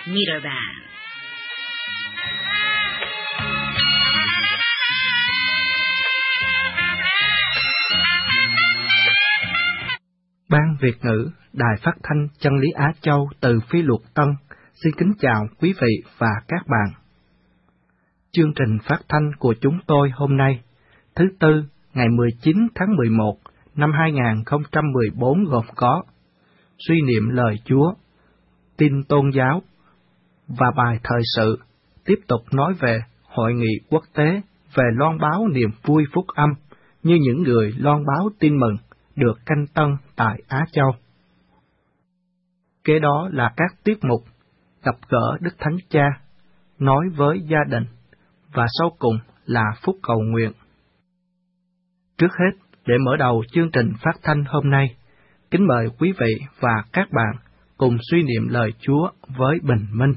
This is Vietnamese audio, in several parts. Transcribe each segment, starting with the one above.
Niederbahn. Ban Việt ngữ Đài Phát thanh Chân lý Á Châu từ Phi Luật Tân xin kính chào quý vị và các bạn. Chương trình phát thanh của chúng tôi hôm nay, thứ Tư, ngày 19 tháng 11 năm 2014 gồm có suy niệm lời Chúa, tin tôn giáo và bài thời sự, tiếp tục nói về hội nghị quốc tế về loan báo niềm vui phúc âm như những người loan báo tin mừng được canh tân tại Á Châu. Kế đó là các tiết mục gặp gỡ Đức Thánh Cha, nói với gia đình, và sau cùng là phút cầu nguyện. Trước hết, để mở đầu chương trình phát thanh hôm nay, kính mời quý vị và các bạn cùng suy niệm lời Chúa với bình minh.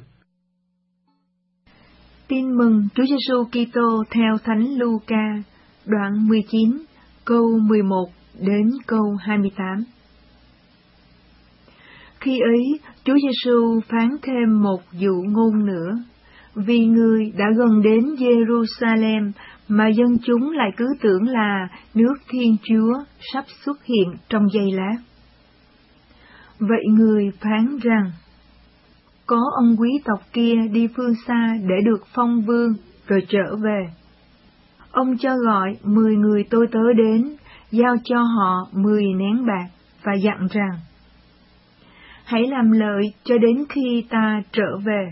Tin mừng Chúa Giêsu Kitô theo Thánh Luca, đoạn 19, câu 11 đến câu 28. Khi ấy, Chúa Giêsu phán thêm một dụ ngôn nữa, vì người đã gần đến Jerusalem mà dân chúng lại cứ tưởng là nước Thiên Chúa sắp xuất hiện trong giây lát. Vậy người phán rằng, có ông quý tộc kia đi phương xa để được phong vương rồi trở về. Ông cho gọi 10 người tôi tớ đến, giao cho họ 10 nén bạc và dặn rằng, hãy làm lợi cho đến khi ta trở về.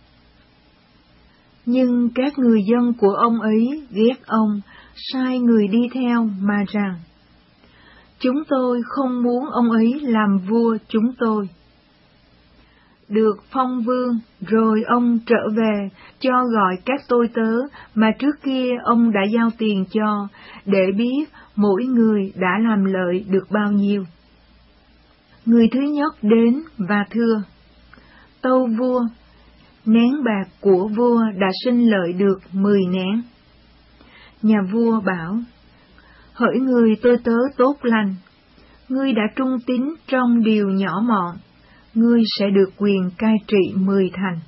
Nhưng các người dân của ông ấy ghét ông, sai người đi theo mà rằng, chúng tôi không muốn ông ấy làm vua chúng tôi. Được phong vương, rồi ông trở về, cho gọi các tôi tớ mà trước kia ông đã giao tiền cho, để biết mỗi người đã làm lợi được bao nhiêu. Người thứ nhất đến và thưa, tâu vua, nén bạc của vua đã sinh lợi được 10 nén. Nhà vua bảo, hỡi người tôi tớ tốt lành, ngươi đã trung tín trong điều nhỏ mọn, ngươi sẽ được quyền cai trị 10 thành.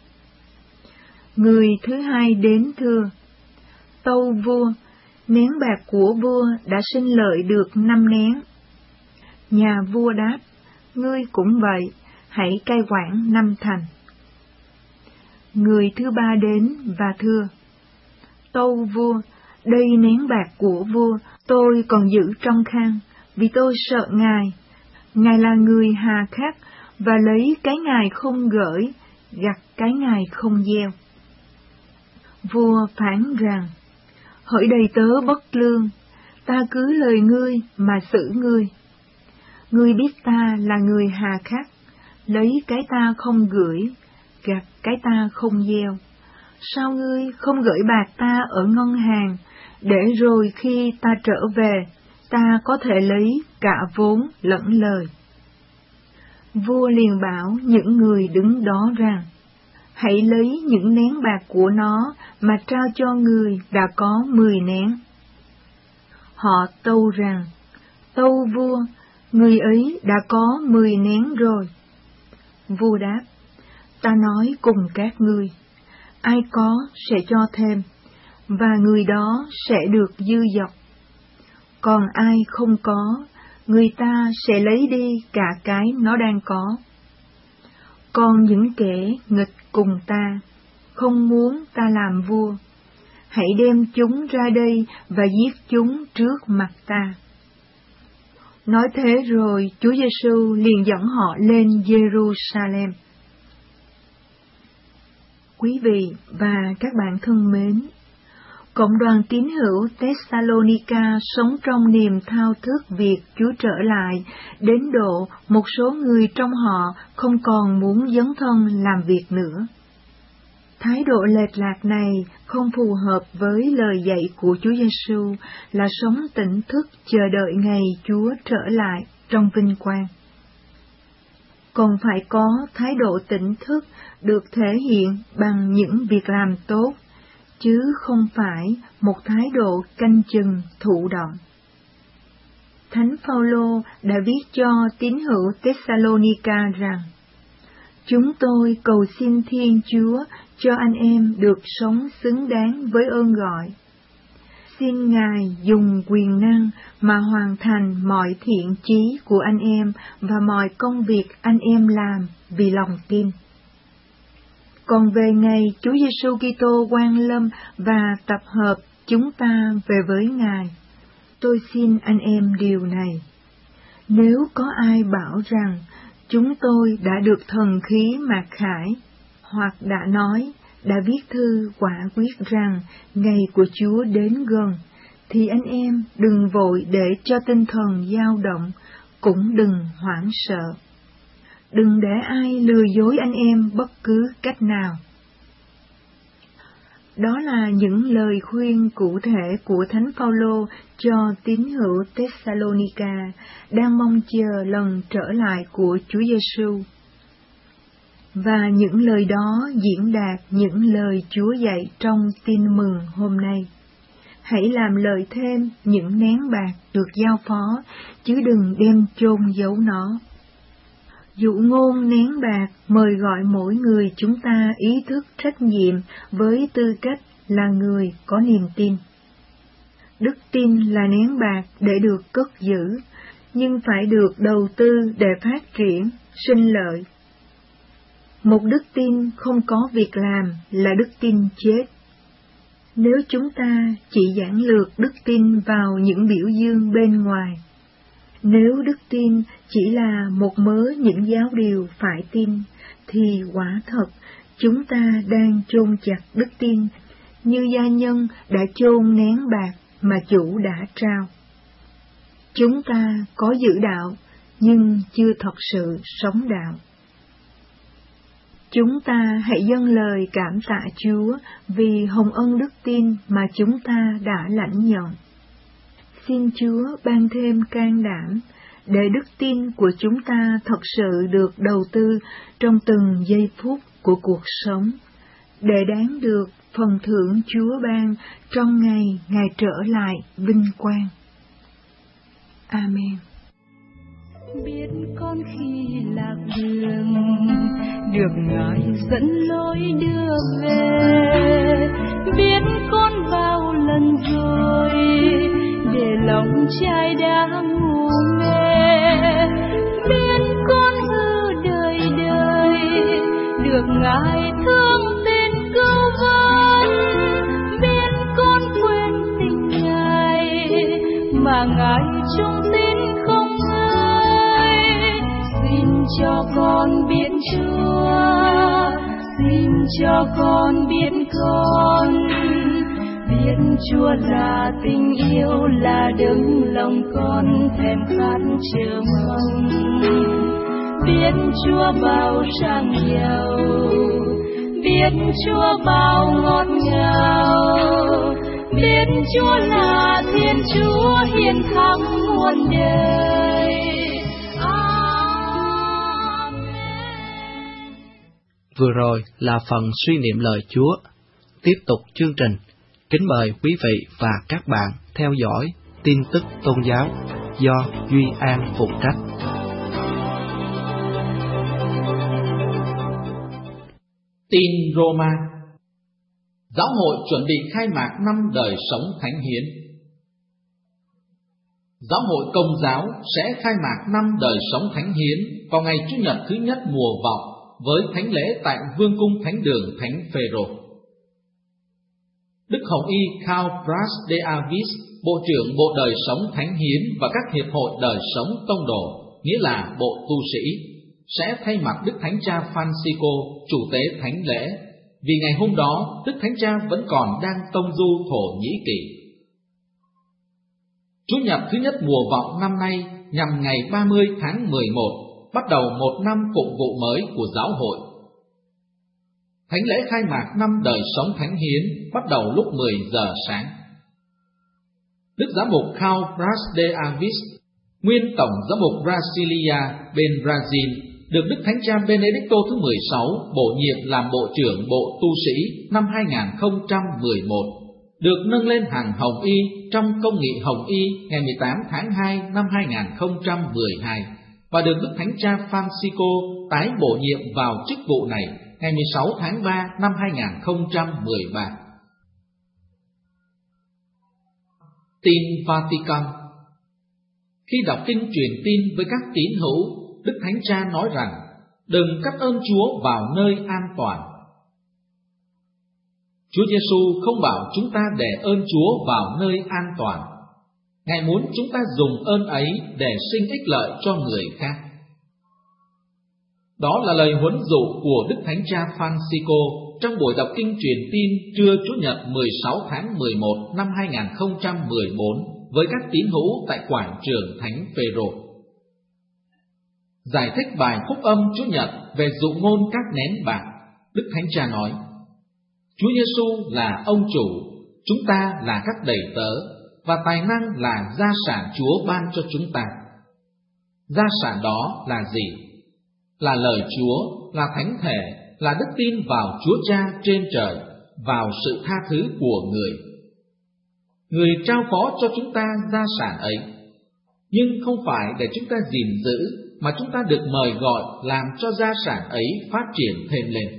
Người thứ hai đến thưa, tâu vua, nén bạc của vua đã sinh lợi được 5 nén. Nhà vua đáp, ngươi cũng vậy, hãy cai quản 5 thành. Người thứ ba đến và thưa, tâu vua, đây nén bạc của vua, tôi còn giữ trong khăn, vì tôi sợ Ngài là người hà khắc, và lấy cái Ngài không gửi, gặt cái Ngài không gieo. Vua phán rằng, hỡi đầy tớ bất lương, ta cứ lời ngươi mà xử ngươi. Ngươi biết ta là người hà khắc, lấy cái ta không gửi, gặt cái ta không gieo. Sao ngươi không gửi bạc ta ở ngân hàng, để rồi khi ta trở về, ta có thể lấy cả vốn lẫn lời? Vua liền bảo những người đứng đó rằng, hãy lấy những nén bạc của nó mà trao cho người đã có 10 nén. Họ tâu rằng, tâu vua, người ấy đã có 10 nén rồi. Vua đáp, ta nói cùng các ngươi, ai có sẽ cho thêm, và người đó sẽ được dư dật. Còn ai không có, người ta sẽ lấy đi cả cái nó đang có. Còn những kẻ nghịch cùng ta, không muốn ta làm vua, hãy đem chúng ra đây và giết chúng trước mặt ta. Nói thế rồi, Chúa Giêsu liền dẫn họ lên Jerusalem. Quý vị và các bạn thân mến, cộng đoàn tín hữu Thessalonica sống trong niềm thao thức việc Chúa trở lại, đến độ một số người trong họ không còn muốn dấn thân làm việc nữa. Thái độ lệch lạc này không phù hợp với lời dạy của Chúa Giêsu là sống tỉnh thức chờ đợi ngày Chúa trở lại trong vinh quang. Còn phải có thái độ tỉnh thức được thể hiện bằng những việc làm tốt, chứ không phải một thái độ canh chừng thụ động. Thánh Phaolô đã viết cho tín hữu Thessalonica rằng, Chúng tôi cầu xin Thiên Chúa cho anh em được sống xứng đáng với ơn gọi. Xin Ngài dùng quyền năng mà hoàn thành mọi thiện chí của anh em và mọi công việc anh em làm vì lòng tin. Còn về ngày Chúa Giêsu Kitô quang lâm và tập hợp chúng ta về với Ngài, tôi xin anh em điều này. Nếu có ai bảo rằng chúng tôi đã được thần khí mặc khải, hoặc đã nói, đã viết thư quả quyết rằng ngày của Chúa đến gần, thì anh em đừng vội để cho tinh thần dao động, cũng đừng hoảng sợ. Đừng để ai lừa dối anh em bất cứ cách nào. Đó là những lời khuyên cụ thể của Thánh Phaolô cho tín hữu Thessalonica đang mong chờ lần trở lại của Chúa Giêsu. Và những lời đó diễn đạt những lời Chúa dạy trong tin mừng hôm nay. Hãy làm lời thêm những nén bạc được giao phó, chứ đừng đem chôn giấu nó. Dụ ngôn nén bạc mời gọi mỗi người chúng ta ý thức trách nhiệm với tư cách là người có niềm tin. Đức tin là nén bạc để được cất giữ, nhưng phải được đầu tư để phát triển, sinh lợi. Một đức tin không có việc làm là đức tin chết. Nếu chúng ta chỉ giản lược đức tin vào những biểu dương bên ngoài, nếu đức tin chỉ là một mớ những giáo điều phải tin, thì quả thật chúng ta đang chôn chặt đức tin như gia nhân đã chôn nén bạc mà chủ đã trao. Chúng ta có giữ đạo, nhưng chưa thật sự sống đạo. Chúng ta hãy dâng lời cảm tạ Chúa vì hồng ân đức tin mà chúng ta đã lãnh nhận. Xin Chúa ban thêm can đảm để đức tin của chúng ta thật sự được đầu tư trong từng giây phút của cuộc sống, để đáng được phần thưởng Chúa ban trong ngày Ngài trở lại vinh quang. Amen. Biết con khi lạc đường, được Ngài dẫn lối đưa về. Biết con bao lần rồi, để lòng trai đã ngủ mê. Biết con hư đời đời, được Ngài thương tình cứu vớt. Biết con quên tình Ngài, mà Ngài trung tín không ngơi. Xin cho con biết Chúa, xin cho con biết con. Biết Chúa là tình yêu, là đấng lòng con thèm khát chờ mong. Biết Chúa bao sang giàu, biết Chúa bao ngọt ngào. Biết Chúa là Thiên Chúa hiền thắng muôn đời. Vừa rồi là phần suy niệm lời Chúa. Tiếp tục chương trình, kính mời quý vị và các bạn theo dõi tin tức tôn giáo do Duy An phụ trách. Tin Roma. Giáo hội chuẩn bị khai mạc năm đời sống thánh hiến. Giáo hội Công giáo sẽ khai mạc năm đời sống thánh hiến vào ngày Chủ nhật thứ nhất mùa vọng với thánh lễ tại Vương cung Thánh đường Thánh Phêrô. Đức Hồng Y Karl Bras de Avis, Bộ trưởng Bộ Đời Sống Thánh Hiến và các hiệp hội đời sống tông đồ, nghĩa là Bộ Tu sĩ, sẽ thay mặt Đức Thánh Cha Francisco, chủ tế thánh lễ, vì ngày hôm đó Đức Thánh Cha vẫn còn đang tông du Thổ Nhĩ Kỳ. Chủ nhật thứ nhất mùa vọng năm nay nhằm ngày 30 tháng 11, bắt đầu một năm phụng vụ mới của giáo hội. Thánh lễ khai mạc năm đời sống thánh hiến bắt đầu lúc 10 giờ sáng. Đức Giám mục Karl Bras de Avis, nguyên Tổng Giám mục Brasilia bên Brazil, được Đức Thánh Cha Benedicto thứ 16 bổ nhiệm làm Bộ trưởng Bộ Tu sĩ năm 2011, được nâng lên hàng Hồng Y trong công nghị Hồng Y ngày 18 tháng 2 năm 2012, và được Đức Thánh cha Francisco tái bổ nhiệm vào chức vụ này ngày 16 tháng 3 năm 2013. Tin Vatican. Khi đọc kinh truyền tin với các tín hữu, Đức Thánh cha nói rằng đừng cắt ơn Chúa vào nơi an toàn. Chúa Giêsu không bảo chúng ta để ơn Chúa vào nơi an toàn. Ngài muốn chúng ta dùng ơn ấy để sinh ích lợi cho người khác. Đó là lời huấn dụ của Đức Thánh cha Francisco trong buổi đọc kinh truyền tin trưa Chủ nhật 16 tháng 11 năm 2014 với các tín hữu tại quảng trường Thánh Phêrô. Giải thích bài phúc âm Chủ nhật về dụ ngôn các nén bạc, Đức Thánh cha nói: Chúa Giêsu là ông chủ, chúng ta là các đầy tớ, và tài năng là gia sản Chúa ban cho chúng ta. Gia sản đó là gì? Là lời Chúa, là thánh thể, là đức tin vào Chúa Cha trên trời, vào sự tha thứ của người. Người trao phó cho chúng ta gia sản ấy, nhưng không phải để chúng ta gìn giữ, mà chúng ta được mời gọi làm cho gia sản ấy phát triển thêm lên.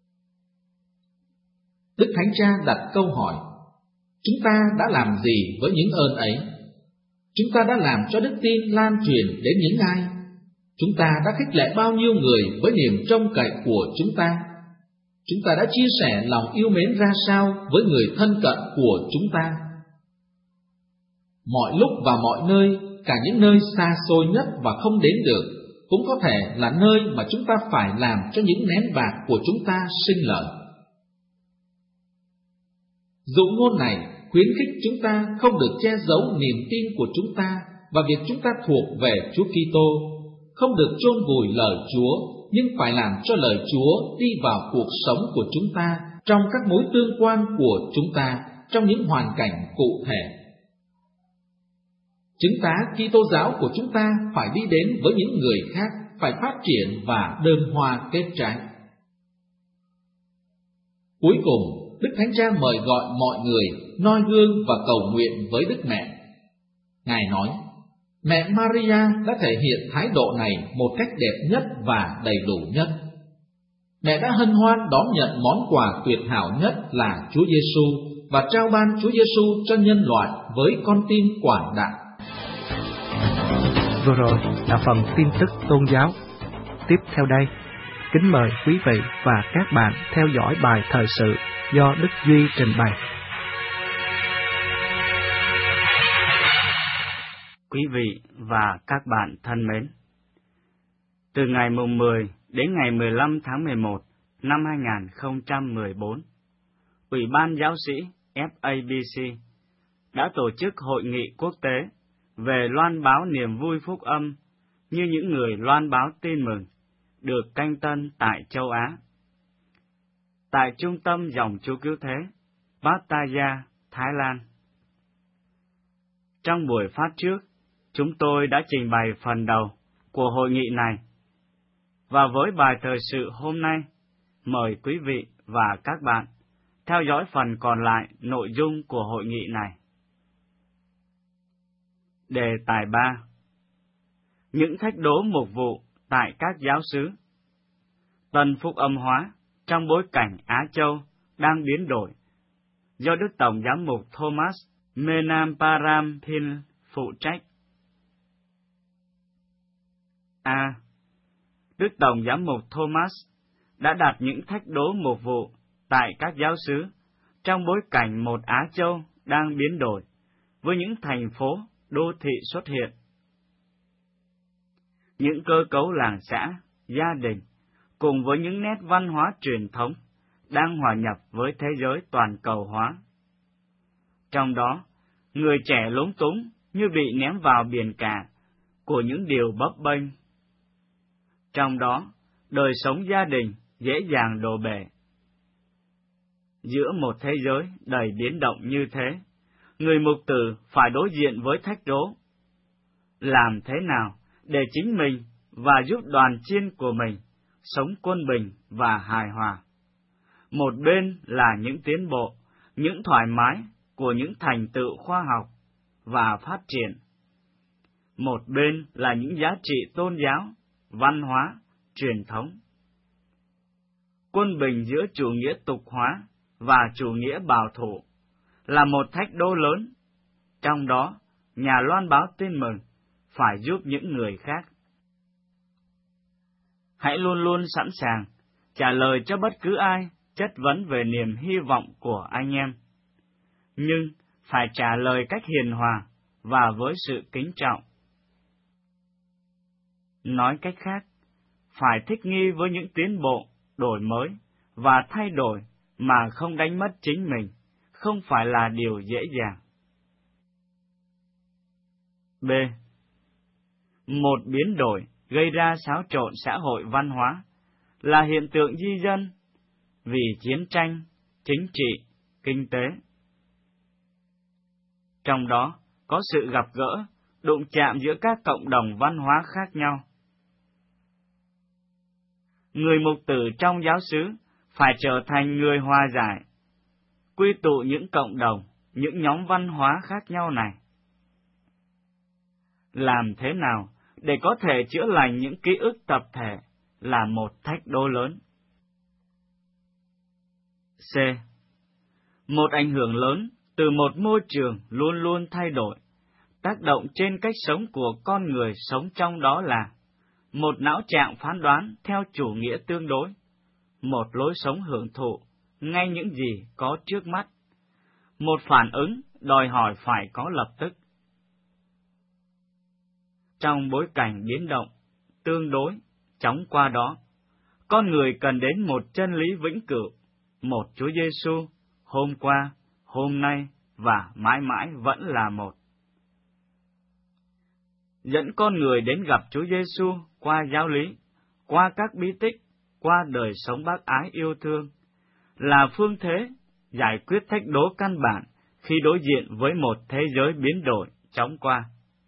Đức Thánh Cha đặt câu hỏi: chúng ta đã làm gì với những ơn ấy? Chúng ta đã làm cho đức tin lan truyền đến những ai? Chúng ta đã khích lệ bao nhiêu người với niềm trông cậy của chúng ta? Chúng ta đã chia sẻ lòng yêu mến ra sao với người thân cận của chúng ta? Mọi lúc và mọi nơi, cả những nơi xa xôi nhất và không đến được, cũng có thể là nơi mà chúng ta phải làm cho những nén bạc của chúng ta sinh lợi. Dụ ngôn này khuyến khích chúng ta không được che giấu niềm tin của chúng ta và việc chúng ta thuộc về Chúa Kitô, không được chôn vùi lời Chúa, nhưng phải làm cho lời Chúa đi vào cuộc sống của chúng ta, trong các mối tương quan của chúng ta, trong những hoàn cảnh cụ thể. Chứng tá Kitô giáo của chúng ta phải đi đến với những người khác, phải phát triển và đơm hoa kết trái. Cuối cùng, Đức Thánh Cha mời gọi mọi người noi gương và cầu nguyện với Đức Mẹ. Ngài nói: Mẹ Maria đã thể hiện thái độ này một cách đẹp nhất và đầy đủ nhất. Mẹ đã hân hoan đón nhận món quà tuyệt hảo nhất là Chúa Giêsu và trao ban Chúa Giêsu cho nhân loại với con tim quảng đại. Vừa rồi là phần tin tức tôn giáo. Tiếp theo đây, kính mời quý vị và các bạn theo dõi bài thời sự do Đức Duy trình bày. Quý vị và các bạn thân mến, từ ngày mùng 10 đến ngày 15 tháng 11 năm 2014, Ủy ban Giáo sĩ FABC đã tổ chức hội nghị quốc tế về loan báo niềm vui phúc âm như những người loan báo tin mừng, được canh tân tại châu Á. Tại Trung tâm Dòng Chúa Cứu Thế, Pattaya, Thái Lan. Trong buổi phát trước, chúng tôi đã trình bày phần đầu của hội nghị này, và với bài thời sự hôm nay, mời quý vị và các bạn theo dõi phần còn lại nội dung của hội nghị này. Đề tài 3: những thách đố mục vụ tại các giáo xứ. Tân phúc âm hóa trong bối cảnh Á Châu đang biến đổi, do Đức Tổng giám mục Thomas Menamparampil phụ trách. A. Đức Tổng giám mục Thomas đã đặt những thách đố mục vụ tại các giáo xứ trong bối cảnh một Á Châu đang biến đổi, với những thành phố, đô thị xuất hiện. Những cơ cấu làng xã, gia đình, cùng với những nét văn hóa truyền thống, đang hòa nhập với thế giới toàn cầu hóa. Trong đó, người trẻ lúng túng như bị ném vào biển cả của những điều bấp bênh. Trong đó, đời sống gia đình dễ dàng đổ bể. Giữa một thế giới đầy biến động như thế, người mục tử phải đối diện với thách đố. Làm thế nào để chính mình và giúp đoàn chiên của mình sống quân bình và hài hòa? Một bên là những tiến bộ, những thoải mái của những thành tựu khoa học và phát triển. một bên là những giá trị tôn giáo, văn hóa, truyền thống. Quân bình giữa chủ nghĩa tục hóa và chủ nghĩa bảo thủ là một thách đố lớn, trong đó nhà loan báo tin mừng phải giúp những người khác. Hãy luôn luôn sẵn sàng trả lời cho bất cứ ai chất vấn về niềm hy vọng của anh em, nhưng phải trả lời cách hiền hòa và với sự kính trọng. Nói cách khác, phải thích nghi với những tiến bộ, đổi mới và thay đổi mà không đánh mất chính mình, không phải là điều dễ dàng. B. Một biến đổi gây ra xáo trộn xã hội văn hóa là hiện tượng di dân vì chiến tranh, chính trị, kinh tế. Trong đó có sự gặp gỡ, đụng chạm giữa các cộng đồng văn hóa khác nhau. Người mục tử trong giáo xứ phải trở thành người hòa giải, quy tụ những cộng đồng, những nhóm văn hóa khác nhau này. Làm thế nào để có thể chữa lành những ký ức tập thể là một thách đố lớn. C. Một ảnh hưởng lớn từ một môi trường luôn luôn thay đổi, tác động trên cách sống của con người sống trong đó là một não trạng phán đoán theo chủ nghĩa tương đối, một lối sống hưởng thụ ngay những gì có trước mắt, một phản ứng đòi hỏi phải có lập tức. Trong bối cảnh biến động, tương đối, chóng qua đó, con người cần đến một chân lý vĩnh cửu, một Chúa Giêsu, hôm qua, hôm nay và mãi mãi vẫn là một. Dẫn con người đến gặp Chúa Giêsu qua giáo lý, qua các bí tích, qua đời sống bác ái yêu thương, là phương thế giải quyết thách đố căn bản khi đối diện với một thế giới biến đổi chóng qua.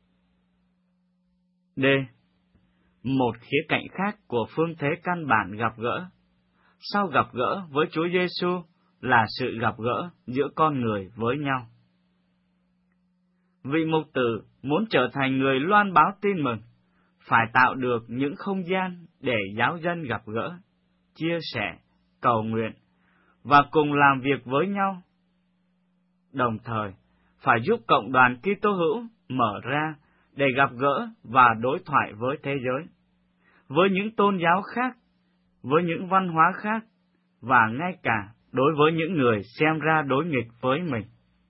D. Một khía cạnh khác của phương thế căn bản gặp gỡ, sau gặp gỡ với Chúa Giêsu là sự gặp gỡ giữa con người với nhau. Vị mục tử muốn trở thành người loan báo tin mừng, phải tạo được những không gian để giáo dân gặp gỡ, chia sẻ, cầu nguyện và cùng làm việc với nhau. Đồng thời, phải giúp cộng đoàn Kitô hữu mở ra để gặp gỡ và đối thoại với thế giới, với những tôn giáo khác, với những văn hóa khác, và ngay cả đối với những người xem ra đối nghịch với mình.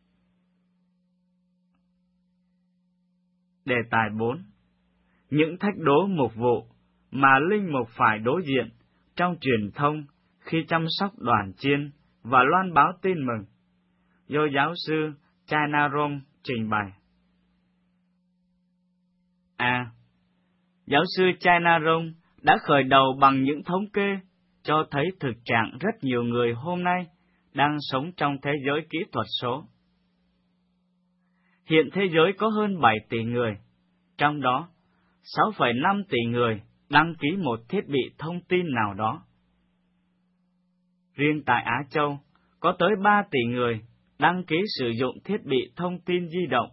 Đề tài 4. Những thách đố mục vụ mà linh mục phải đối diện trong truyền thông khi chăm sóc đoàn chiên và loan báo tin mừng, do giáo sư Chainarong trình bày. A. Giáo sư Chainarong đã khởi đầu bằng những thống kê cho thấy thực trạng rất nhiều người hôm nay đang sống trong thế giới kỹ thuật số. Hiện thế giới có hơn 7 tỷ người, trong đó 6,5 tỷ người đăng ký một thiết bị thông tin nào đó. Riêng tại Á Châu, có tới 3 tỷ người đăng ký sử dụng thiết bị thông tin di động.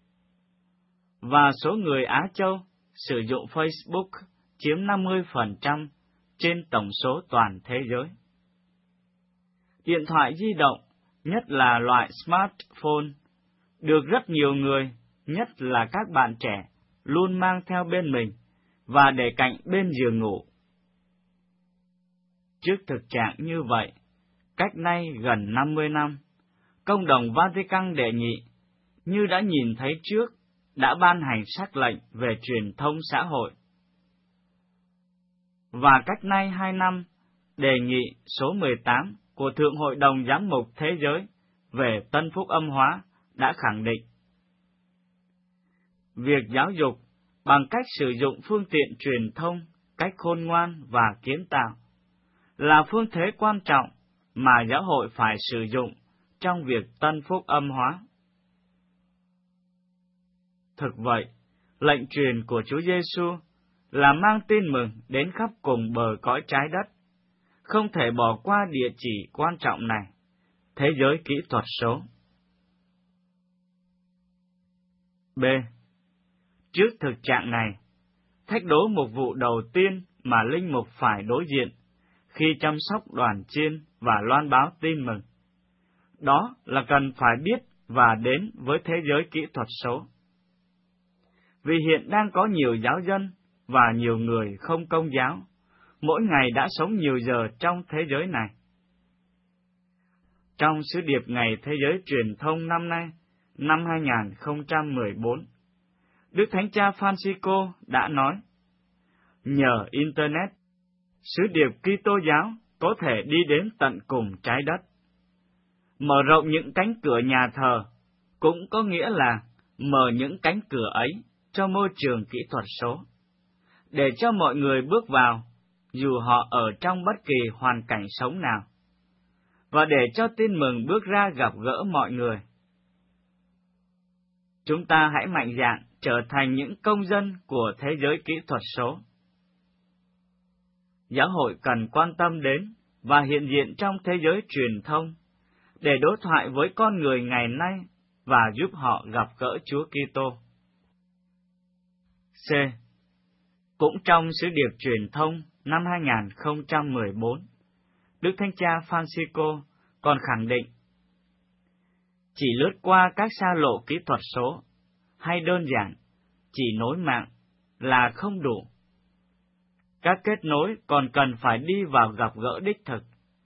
Và số người Á Châu sử dụng Facebook chiếm 50% trên tổng số toàn thế giới. Điện thoại di động, nhất là loại smartphone, được rất nhiều người, nhất là các bạn trẻ, luôn mang theo bên mình và để cạnh bên giường ngủ. Trước thực trạng như vậy, cách nay gần 50 năm, Công đồng Vatican đệ nhị, như đã nhìn thấy trước, đã ban hành sắc lệnh về truyền thông xã hội. Và cách nay 2 năm, đề nghị số 18 của Thượng Hội đồng Giám mục Thế giới về Tân Phúc Âm hóa đã khẳng định việc giáo dục bằng cách sử dụng phương tiện truyền thông cách khôn ngoan và kiến tạo là phương thế quan trọng mà giáo hội phải sử dụng trong việc Tân Phúc Âm hóa. Thực vậy, lệnh truyền của Chúa Giêsu là mang tin mừng đến khắp cùng bờ cõi trái đất, không thể bỏ qua địa chỉ quan trọng này, thế giới kỹ thuật số. B. Trước thực trạng này, thách đố mục vụ đầu tiên mà linh mục phải đối diện khi chăm sóc đoàn chiên và loan báo tin mừng, đó là cần phải biết và đến với thế giới kỹ thuật số. Vì hiện đang có nhiều giáo dân và nhiều người không công giáo, mỗi ngày đã sống nhiều giờ trong thế giới này. Trong sứ điệp Ngày Thế giới Truyền thông năm nay, năm 2014, Đức Thánh Cha Francisco đã nói, nhờ Internet, sứ điệp Kitô giáo có thể đi đến tận cùng trái đất. Mở rộng những cánh cửa nhà thờ cũng có nghĩa là mở những cánh cửa ấy cho môi trường kỹ thuật số, để cho mọi người bước vào, dù họ ở trong bất kỳ hoàn cảnh sống nào, và để cho tin mừng bước ra gặp gỡ mọi người. Chúng ta hãy mạnh dạn trở thành những công dân của thế giới kỹ thuật số. Giáo hội cần quan tâm đến và hiện diện trong thế giới truyền thông để đối thoại với con người ngày nay và giúp họ gặp gỡ Chúa Kitô. C. Cũng trong sứ điệp truyền thông năm 2014, Đức Thánh Cha Francisco còn khẳng định, chỉ lướt qua các xa lộ kỹ thuật số, hay đơn giản, chỉ nối mạng là không đủ. Các kết nối còn cần phải đi vào gặp gỡ đích thực.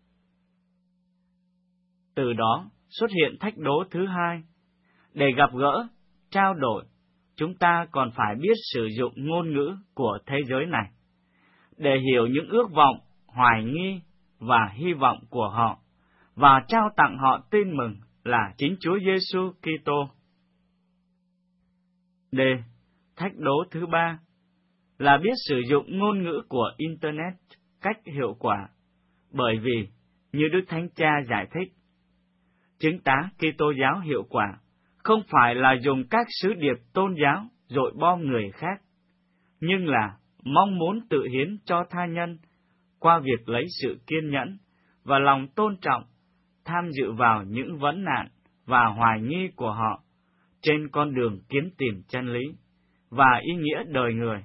Từ đó xuất hiện thách đố thứ hai. Để gặp gỡ, trao đổi, chúng ta còn phải biết sử dụng ngôn ngữ của thế giới này, để hiểu những ước vọng, hoài nghi và hy vọng của họ, và trao tặng họ tin mừng là chính Chúa Giêsu Kitô. D. Thách đố thứ ba là biết sử dụng ngôn ngữ của Internet cách hiệu quả, bởi vì, như Đức Thánh Cha giải thích, chứng tá Kitô giáo hiệu quả không phải là dùng các sứ điệp tôn giáo dội bom người khác, nhưng là mong muốn tự hiến cho tha nhân qua việc lấy sự kiên nhẫn và lòng tôn trọng tham dự vào những vấn nạn và hoài nghi của họ trên con đường kiếm tìm chân lý và ý nghĩa đời người.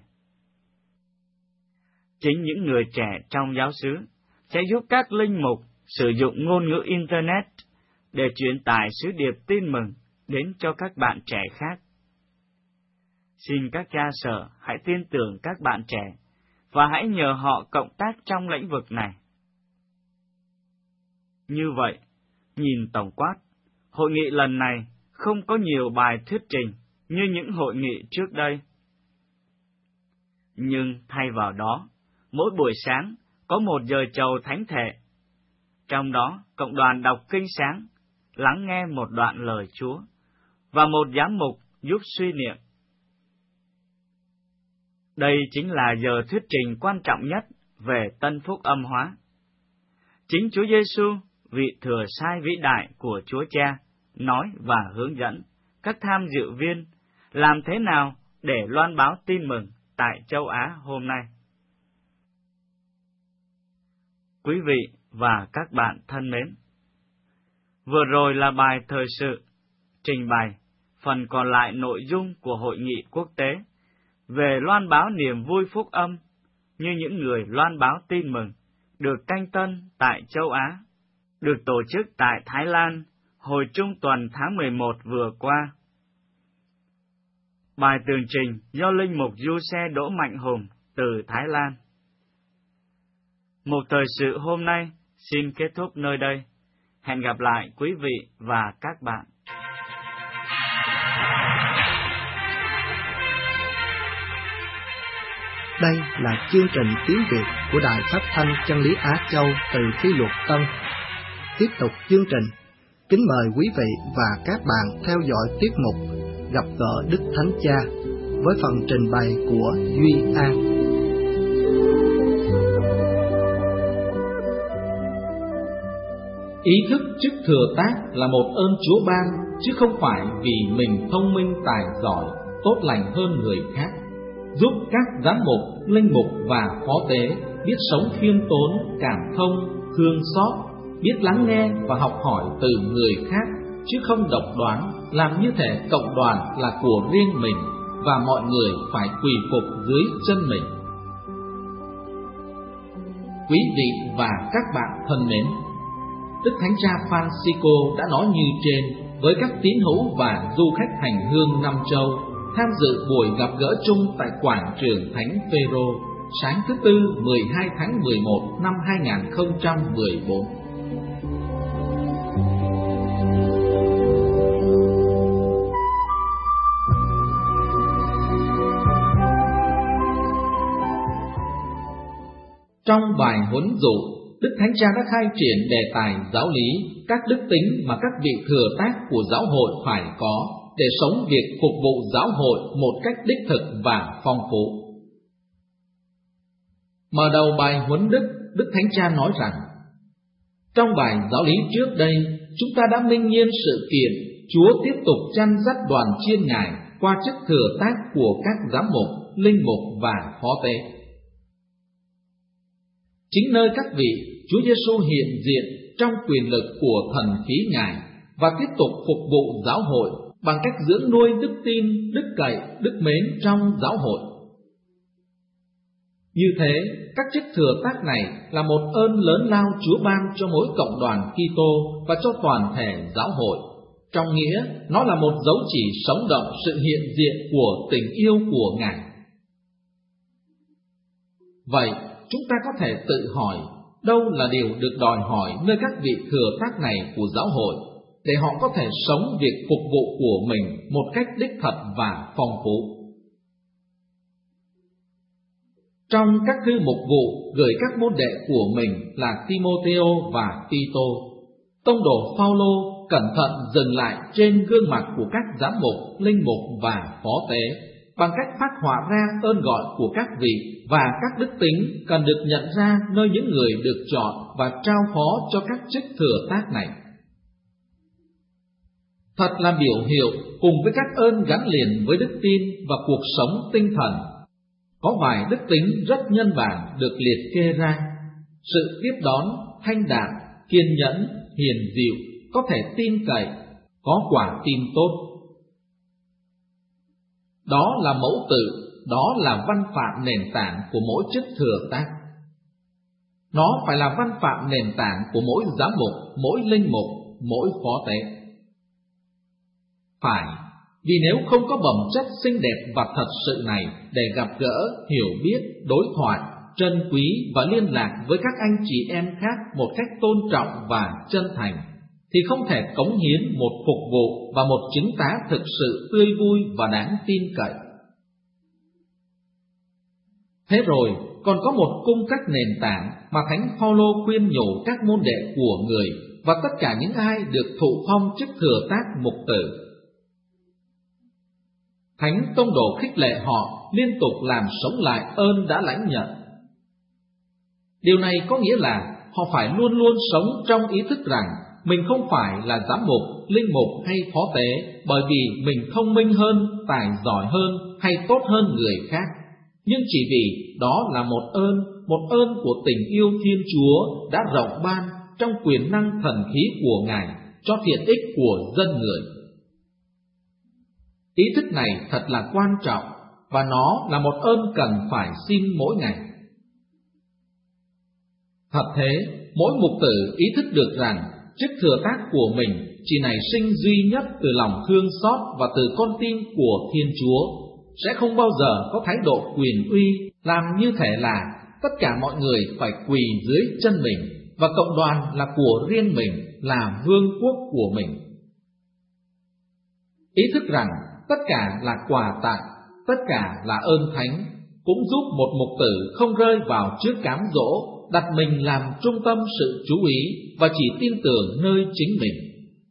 Chính những người trẻ trong giáo xứ sẽ giúp các linh mục sử dụng ngôn ngữ Internet để truyền tải sứ điệp tin mừng đến cho các bạn trẻ khác. Xin các cha sở hãy tin tưởng các bạn trẻ và hãy nhờ họ cộng tác trong lĩnh vực này. Như vậy, nhìn tổng quát, hội nghị lần này không có nhiều bài thuyết trình như những hội nghị trước đây. Nhưng thay vào đó, mỗi buổi sáng có một giờ chầu thánh thể. Trong đó, cộng đoàn đọc kinh sáng, lắng nghe một đoạn lời Chúa, và một giám mục giúp suy niệm. Đây chính là giờ thuyết trình quan trọng nhất về Tân Phúc Âm hóa. Chính Chúa Giêsu, vị thừa sai vĩ đại của Chúa Cha, nói và hướng dẫn các tham dự viên làm thế nào để loan báo tin mừng tại châu Á hôm nay. Quý vị và các bạn thân mến, vừa rồi là bài thời sự trình bày phần còn lại nội dung của hội nghị quốc tế về loan báo niềm vui phúc âm như những người loan báo tin mừng được canh tân tại châu Á, được tổ chức tại Thái Lan hồi trung tuần tháng 11 vừa qua. Bài tường trình do Linh mục Du Xe Đỗ Mạnh Hùng từ Thái Lan. Một thời sự hôm nay xin kết thúc nơi đây. Hẹn gặp lại quý vị và các bạn. Đây là chương trình tiếng Việt của Đài Phát thanh Chân lý Á Châu từ Phi Luật Tân. Tiếp tục chương trình, kính mời quý vị và các bạn theo dõi tiết mục Gặp gỡ Đức Thánh Cha với phần trình bày của Duy An. Ý thức chức thừa tác là một ơn Chúa ban, chứ không phải vì mình thông minh tài giỏi, tốt lành hơn người khác, giúp các giám mục, linh mục và phó tế biết sống khiêm tốn, cảm thông, thương xót, biết lắng nghe và học hỏi từ người khác, chứ không độc đoán, làm như thể cộng đoàn là của riêng mình và mọi người phải quỳ phục dưới chân mình. Quý vị và các bạn thân mến, Đức Thánh Cha Francisco đã nói như trên với các tín hữu và du khách hành hương năm châu tham dự buổi gặp gỡ chung tại quảng trường Thánh Phêrô sáng thứ Tư 12 tháng 11 năm 2014. Trong bài huấn dụ, Đức Thánh Cha đã khai triển đề tài giáo lý, các đức tính mà các vị thừa tác của giáo hội phải có để sống việc phục vụ giáo hội một cách đích thực và phong phú. Mở đầu bài huấn đức, Đức Thánh Cha nói rằng, trong bài giáo lý trước đây, chúng ta đã minh nhiên sự kiện Chúa tiếp tục chăn dắt đoàn chiên Ngài qua chức thừa tác của các giám mục, linh mục và phó tế. Chính nơi các vị, Chúa Giêsu hiện diện trong quyền lực của thần khí Ngài và tiếp tục phục vụ giáo hội bằng cách dưỡng nuôi đức tin, đức cậy, đức mến trong giáo hội. Như thế, các chức thừa tác này là một ơn lớn lao Chúa ban cho mỗi cộng đoàn Kitô và cho toàn thể giáo hội. Trong nghĩa, nó là một dấu chỉ sống động sự hiện diện của tình yêu của Ngài. Vậy, chúng ta có thể tự hỏi, đâu là điều được đòi hỏi nơi các vị thừa tác này của giáo hội, để họ có thể sống việc phục vụ của mình một cách đích thật và phong phú. Trong các thư mục vụ gửi các môn đệ của mình là Timôthêô và Tito, tông đồ Phaolô cẩn thận dừng lại trên gương mặt của các giám mục, linh mục và phó tế bằng cách phác họa ra ơn gọi của các vị và các đức tính cần được nhận ra nơi những người được chọn và trao phó cho các chức thừa tác này. Thật là biểu hiệu cùng với các ơn gắn liền với đức tin và cuộc sống tinh thần. Có vài đức tính rất nhân bản được liệt kê ra: sự tiếp đón, thanh đạm, kiên nhẫn, hiền dịu, có thể tin cậy, có quả tin tốt. Đó là mẫu tự, đó là văn phạm nền tảng của mỗi chức thừa tác. Nó phải là văn phạm nền tảng của mỗi giám mục, mỗi linh mục, mỗi phó tế. Phải, vì nếu không có bẩm chất xinh đẹp và thật sự này để gặp gỡ, hiểu biết, đối thoại, trân quý và liên lạc với các anh chị em khác một cách tôn trọng và chân thành, thì không thể cống hiến một phục vụ và một chứng tá thực sự tươi vui và đáng tin cậy. Thế rồi, còn có một cung cách nền tảng mà Thánh Phaolô khuyên nhủ các môn đệ của người và tất cả những ai được thụ phong chức thừa tác mục tử. Thánh tông đồ khích lệ họ liên tục làm sống lại ơn đã lãnh nhận. Điều này có nghĩa là họ phải luôn luôn sống trong ý thức rằng mình không phải là giám mục, linh mục hay phó tế bởi vì mình thông minh hơn, tài giỏi hơn hay tốt hơn người khác, nhưng chỉ vì đó là một ơn của tình yêu Thiên Chúa đã rộng ban trong quyền năng thần khí của Ngài cho thiện ích của dân người. Ý thức này thật là quan trọng và nó là một ơn cần phải xin mỗi ngày. Thật thế, mỗi mục tử ý thức được rằng chức thừa tác của mình chỉ nảy sinh duy nhất từ lòng thương xót và từ con tim của Thiên Chúa, sẽ không bao giờ có thái độ quyền uy làm như thể là tất cả mọi người phải quỳ dưới chân mình và cộng đoàn là của riêng mình, là vương quốc của mình. Ý thức rằng tất cả là quà tặng, tất cả là ơn thánh, cũng giúp một mục tử không rơi vào trước cám dỗ, đặt mình làm trung tâm sự chú ý và chỉ tin tưởng nơi chính mình.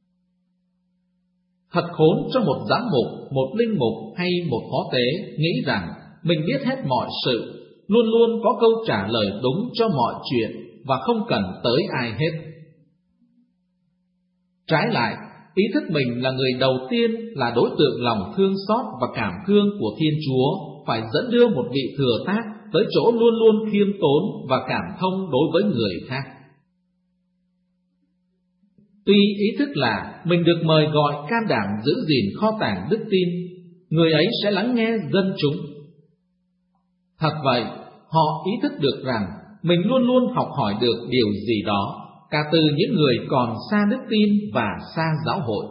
Thật khốn cho một giám mục, một linh mục hay một phó tế nghĩ rằng mình biết hết mọi sự, luôn luôn có câu trả lời đúng cho mọi chuyện và không cần tới ai hết. Trái lại, ý thức mình là người đầu tiên là đối tượng lòng thương xót và cảm thương của Thiên Chúa phải dẫn đưa một vị thừa tác tới chỗ luôn luôn khiêm tốn và cảm thông đối với người khác. Tuy ý thức là mình được mời gọi can đảm giữ gìn kho tàng đức tin, người ấy sẽ lắng nghe dân chúng. Thật vậy, họ ý thức được rằng mình luôn luôn học hỏi được điều gì đó, cả từ những người còn xa đức tin và xa giáo hội.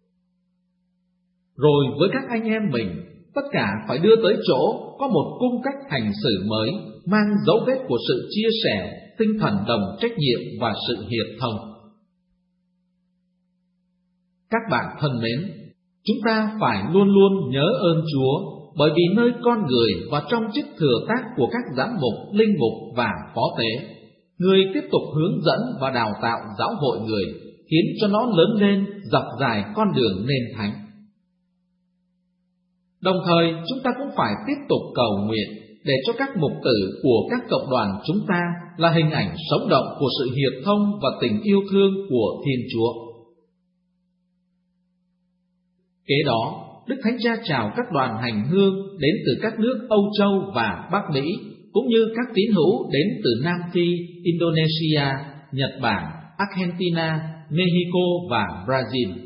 Rồi với các anh em mình, tất cả phải đưa tới chỗ có một cung cách hành xử mới, mang dấu vết của sự chia sẻ, tinh thần đồng trách nhiệm và sự hiệp thông. Các bạn thân mến, chúng ta phải luôn luôn nhớ ơn Chúa, bởi vì nơi con người và trong chức thừa tác của các giám mục, linh mục và phó tế, người tiếp tục hướng dẫn và đào tạo giáo hội người, khiến cho nó lớn lên dọc dài con đường nên thánh. Đồng thời, chúng ta cũng phải tiếp tục cầu nguyện để cho các mục tử của các cộng đoàn chúng ta là hình ảnh sống động của sự hiệp thông và tình yêu thương của Thiên Chúa. Kế đó, Đức Thánh Cha chào các đoàn hành hương đến từ các nước Âu Châu và Bắc Mỹ, cũng như các tín hữu đến từ Nam Phi, Indonesia, Nhật Bản, Argentina, Mexico và Brazil.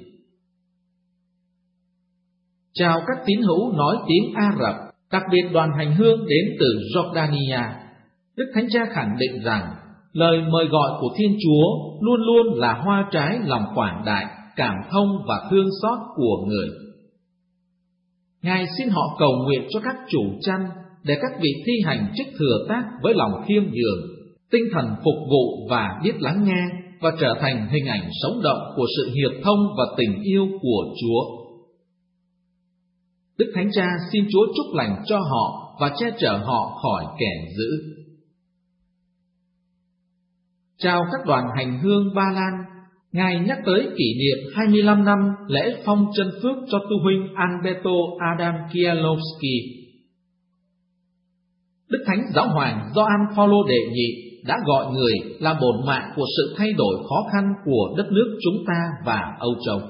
Chào các tín hữu nói tiếng Ả Rập, đặc biệt đoàn hành hương đến từ Jordania. Đức Thánh Cha khẳng định rằng lời mời gọi của Thiên Chúa luôn luôn là hoa trái lòng quảng đại, cảm thông và thương xót của người. Ngài xin họ cầu nguyện cho các chủ chăn để các vị thi hành chức thừa tác với lòng khiêm nhường, tinh thần phục vụ và biết lắng nghe, và trở thành hình ảnh sống động của sự hiệp thông và tình yêu của Chúa. Đức Thánh Cha xin Chúa chúc lành cho họ và che chở họ khỏi kẻ dữ. Chào các đoàn hành hương Ba Lan, Ngài nhắc tới kỷ niệm 25 năm lễ phong chân phước cho tu huynh Alberto Adam Kielowski. Đức Thánh Giáo hoàng Gioan Phaolô đệ nhị đã gọi người là bổn mạng của sự thay đổi khó khăn của đất nước chúng ta và Âu Châu.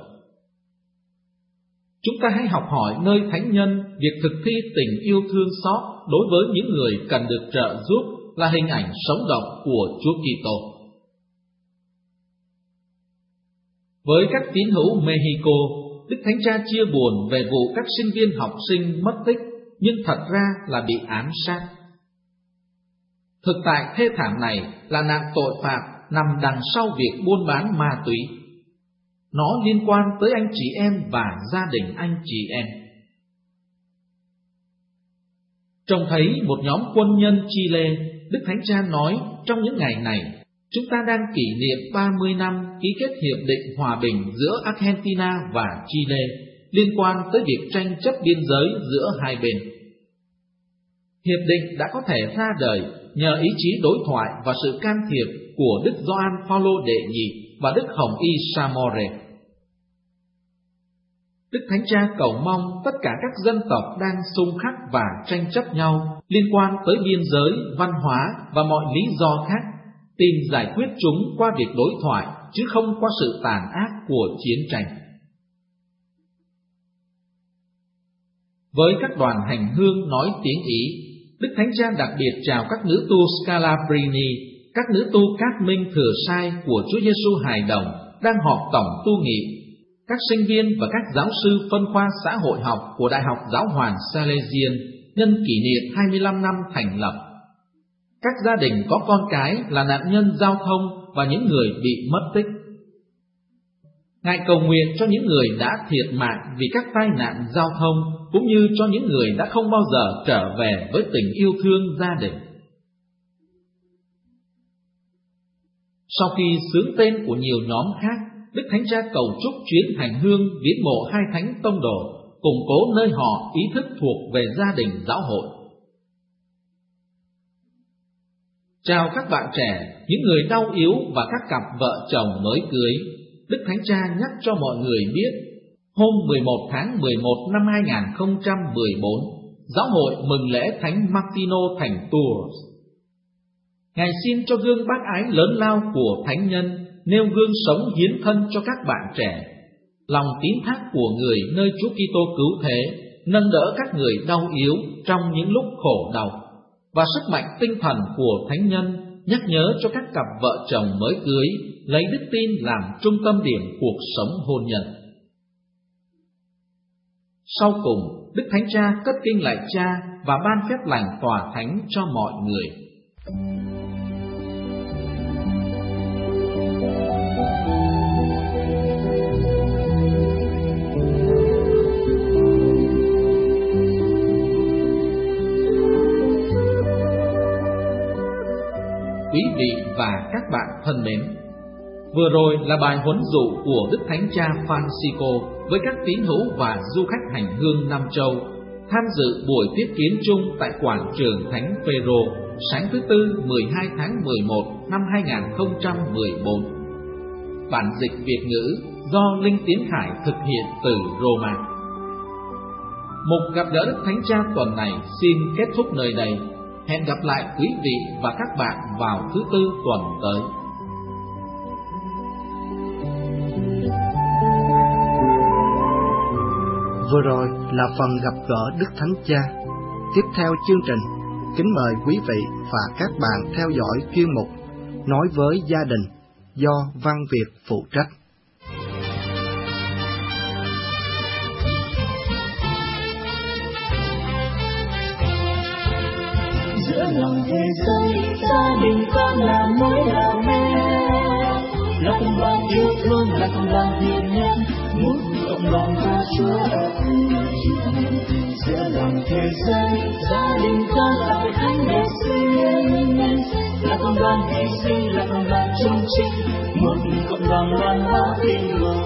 Chúng ta hãy học hỏi nơi thánh nhân việc thực thi tình yêu thương xót đối với những người cần được trợ giúp là hình ảnh sống động của Chúa Kitô. Với các tín hữu Mexico, Đức Thánh Cha chia buồn về vụ các sinh viên học sinh mất tích, nhưng thật ra là bị ám sát. Thực tại thê thảm này là nạn tội phạm nằm đằng sau việc buôn bán ma túy. Nó liên quan tới anh chị em và gia đình anh chị em. Trông thấy một nhóm quân nhân Chile, Đức Thánh Cha nói trong những ngày này, chúng ta đang kỷ niệm 30 năm ký kết hiệp định hòa bình giữa Argentina và Chile liên quan tới việc tranh chấp biên giới giữa hai bên. Hiệp định đã có thể ra đời nhờ ý chí đối thoại và sự can thiệp của Đức Gioan Phaolô đệ nhị và Đức Hồng Y Samore. Đức Thánh Cha cầu mong tất cả các dân tộc đang xung khắc và tranh chấp nhau liên quan tới biên giới, văn hóa và mọi lý do khác, tìm giải quyết chúng qua việc đối thoại, chứ không qua sự tàn ác của chiến tranh. Với các đoàn hành hương nói tiếng Ý, Đức Thánh Cha đặc biệt chào các nữ tu Scalabrini, các nữ tu Cát Minh Thừa Sai của Chúa Giêsu Hài Đồng đang họp tổng tu nghị, các sinh viên và các giáo sư phân khoa xã hội học của Đại học Giáo hoàng Salesian nhân kỷ niệm 25 năm thành lập, các gia đình có con cái là nạn nhân giao thông và những người bị mất tích. Ngài cầu nguyện cho những người đã thiệt mạng vì các tai nạn giao thông, cũng như cho những người đã không bao giờ trở về với tình yêu thương gia đình. Sau khi xướng tên của nhiều nhóm khác, Đức Thánh Cha cầu chúc chuyến hành hương viếng mộ hai thánh tông đồ, củng cố nơi họ ý thức thuộc về gia đình giáo hội. Chào các bạn trẻ, những người đau yếu và các cặp vợ chồng mới cưới. Đức Thánh Cha nhắc cho mọi người biết, hôm 11 tháng 11 năm 2014, giáo hội mừng lễ Thánh Martino thành Tours. Ngài xin cho gương bác ái lớn lao của thánh nhân nêu gương sống hiến thân cho các bạn trẻ, lòng tín thác của người nơi Chúa Kitô cứu thế, nâng đỡ các người đau yếu trong những lúc khổ đau, và sức mạnh tinh thần của thánh nhân nhắc nhớ cho các cặp vợ chồng mới cưới lấy đức tin làm trung tâm điểm cuộc sống hôn nhân. Sau cùng, Đức Thánh Cha cất kinh lạy Cha và ban phép lành tòa thánh cho mọi người. Quý vị và các bạn thân mến, vừa rồi là bài huấn dụ của Đức Thánh Cha Francisco với các tín hữu và du khách hành hương Nam Châu tham dự buổi tiếp kiến chung tại quảng trường Thánh Phêrô sáng thứ Tư 12 tháng 11 năm 2014. Bản dịch Việt ngữ do Linh Tiến Khải thực hiện từ Roma. Mục gặp gỡ Đức Thánh Cha tuần này xin kết thúc nơi đây. Hẹn gặp lại quý vị và các bạn vào thứ Tư tuần tới. Vừa rồi là phần gặp gỡ Đức Thánh Cha. Tiếp theo chương trình, kính mời quý vị và các bạn theo dõi chuyên mục Nói với gia đình do Văn Việt phụ trách. Giữa lòng thế giới, gia đình con là mối là mẹ, là cộng đoàn yêu thương, là cộng đoàn hiền nhân, muốn cộng đoàn của Chúa ở giữa lòng thế giới, gia đình con là hội thánh đẹp xuyên, là cộng đoàn hy sinh, là cộng đoàn trung trinh, một cộng đoàn loan hóa tình người.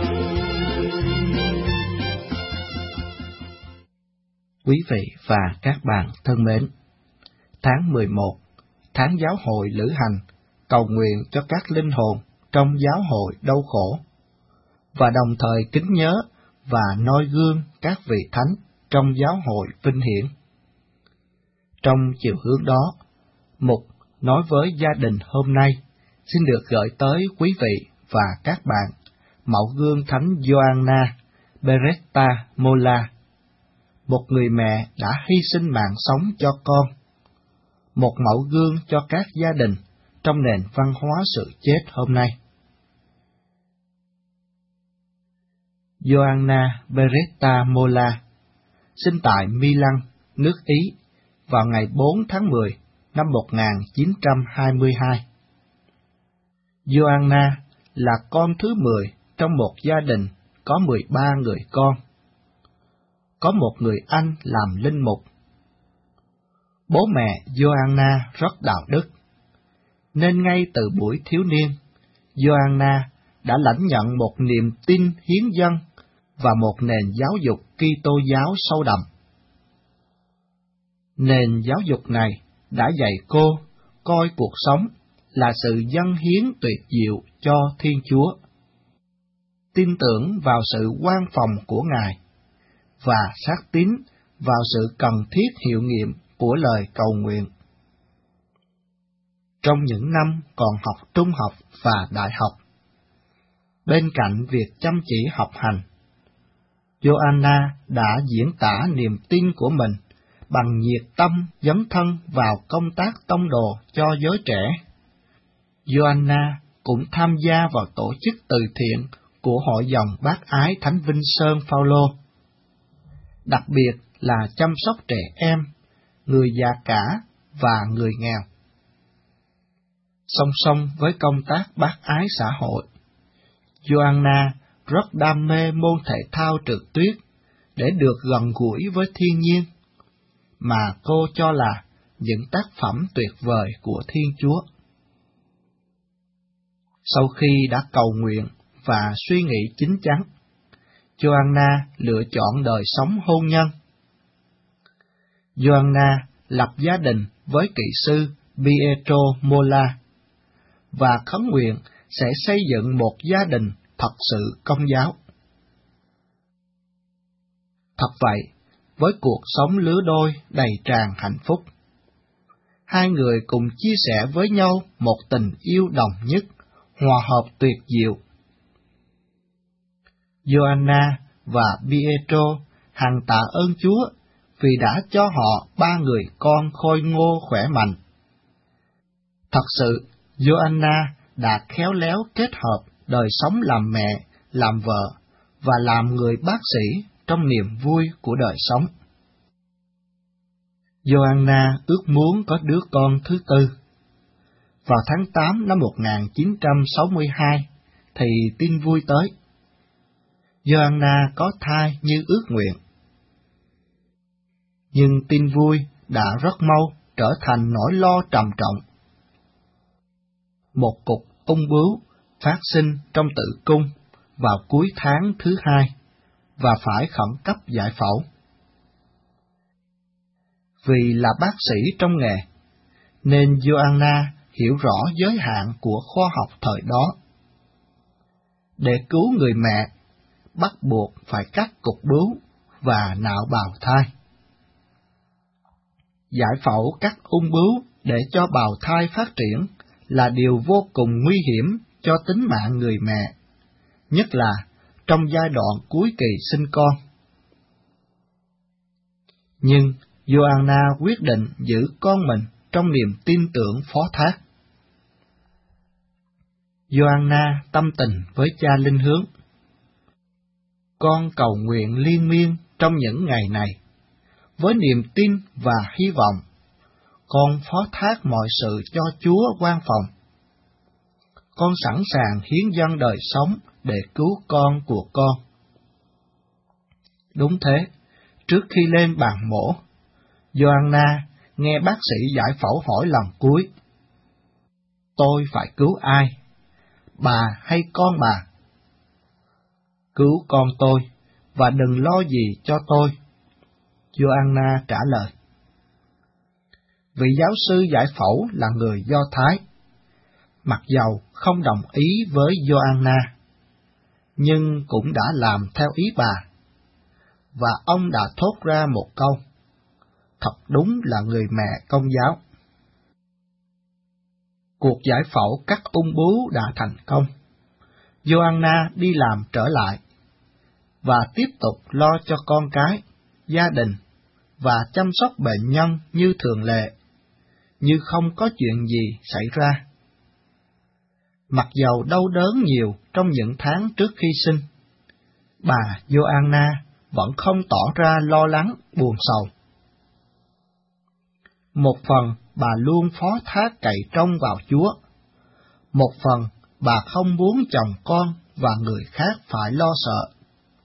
Quý vị và các bạn thân mến, tháng 11, tháng giáo hội lữ hành, cầu nguyện cho các linh hồn trong giáo hội đau khổ, và đồng thời kính nhớ và noi gương các vị thánh trong giáo hội vinh hiển. Trong chiều hướng đó, mục Nói với gia đình hôm nay xin được gửi tới quý vị và các bạn mẫu gương Thánh Gioanna Beretta Molla, một người mẹ đã hy sinh mạng sống cho con, một mẫu gương cho các gia đình trong nền văn hóa sự chết hôm nay. Gioanna Beretta Molla sinh tại Milan, nước Ý vào ngày 4 tháng 10 năm 1922. Gioanna là con thứ 10 trong một gia đình có 13 người con. Có một người anh làm linh mục. Bố mẹ Gioanna rất đạo đức, nên ngay từ buổi thiếu niên, Gioanna đã lãnh nhận một niềm tin hiến dâng và một nền giáo dục Kitô giáo sâu đậm. Nền giáo dục này đã dạy cô coi cuộc sống là sự dâng hiến tuyệt diệu cho Thiên Chúa, tin tưởng vào sự quan phòng của Ngài và xác tín vào sự cần thiết hiệu nghiệm của lời cầu nguyện. Trong những năm còn học trung học và đại học, bên cạnh việc chăm chỉ học hành, Gioanna đã diễn tả niềm tin của mình bằng nhiệt tâm dấn thân vào công tác tông đồ cho giới trẻ. Gioanna cũng tham gia vào tổ chức từ thiện của Hội dòng Bác Ái Thánh Vinh Sơn Phao-lô, đặc biệt là chăm sóc trẻ em, người già cả và người nghèo. Song song với công tác bác ái xã hội, Gioanna rất đam mê môn thể thao trượt tuyết để được gần gũi với thiên nhiên, mà cô cho là những tác phẩm tuyệt vời của Thiên Chúa. Sau khi đã cầu nguyện và suy nghĩ chín chắn, Gioanna lựa chọn đời sống hôn nhân. Gioanna lập gia đình với kỹ sư Pietro Molla và khấn nguyện sẽ xây dựng một gia đình thật sự công giáo. Thật vậy, với cuộc sống lứa đôi đầy tràn hạnh phúc, hai người cùng chia sẻ với nhau một tình yêu đồng nhất, hòa hợp tuyệt diệu. Gioanna và Pietro hằng tạ ơn Chúa vì đã cho họ 3 người con khôi ngô khỏe mạnh. Thật sự, Gioanna đã khéo léo kết hợp đời sống làm mẹ, làm vợ và làm người bác sĩ trong niềm vui của đời sống. Gioanna ước muốn có đứa con thứ tư. Vào tháng 8 năm 1962 thì tin vui tới. Gioanna có thai như ước nguyện. Nhưng tin vui đã rất mau trở thành nỗi lo trầm trọng. Một cục ung bướu phát sinh trong tử cung vào cuối tháng thứ 2 và phải khẩn cấp giải phẫu. Vì là bác sĩ trong nghề, nên Gioanna hiểu rõ giới hạn của khoa học thời đó. Để cứu người mẹ, bắt buộc phải cắt cục bướu và nạo bào thai. Giải phẫu cắt ung bướu để cho bào thai phát triển là điều vô cùng nguy hiểm cho tính mạng người mẹ, nhất là trong giai đoạn cuối kỳ sinh con. Nhưng Gioanna quyết định giữ con mình trong niềm tin tưởng phó thác. Gioanna tâm tình với cha linh hướng. Con cầu nguyện liên miên trong những ngày này, với niềm tin và hy vọng, con phó thác mọi sự cho Chúa quan phòng. Con sẵn sàng hiến dâng đời sống để cứu con của con. Đúng thế, trước khi lên bàn mổ, Gioanna nghe bác sĩ giải phẫu hỏi lần cuối: tôi phải cứu ai, bà hay con bà? Cứu con tôi, và đừng lo gì cho tôi, Gioanna trả lời. Vị giáo sư giải phẫu là người Do Thái, mặc dầu không đồng ý với Gioanna, nhưng cũng đã làm theo ý bà, và ông đã thốt ra một câu: thật đúng là người mẹ Công giáo. Cuộc giải phẫu cắt ung bướu đã thành công. Gioanna đi làm trở lại, và tiếp tục lo cho con cái, gia đình, và chăm sóc bệnh nhân như thường lệ, như không có chuyện gì xảy ra. Mặc dầu đau đớn nhiều trong những tháng trước khi sinh, bà Gioanna vẫn không tỏ ra lo lắng, buồn sầu. Một phần bà luôn phó thác cậy trông vào Chúa, một phần bà không muốn chồng con và người khác phải lo sợ.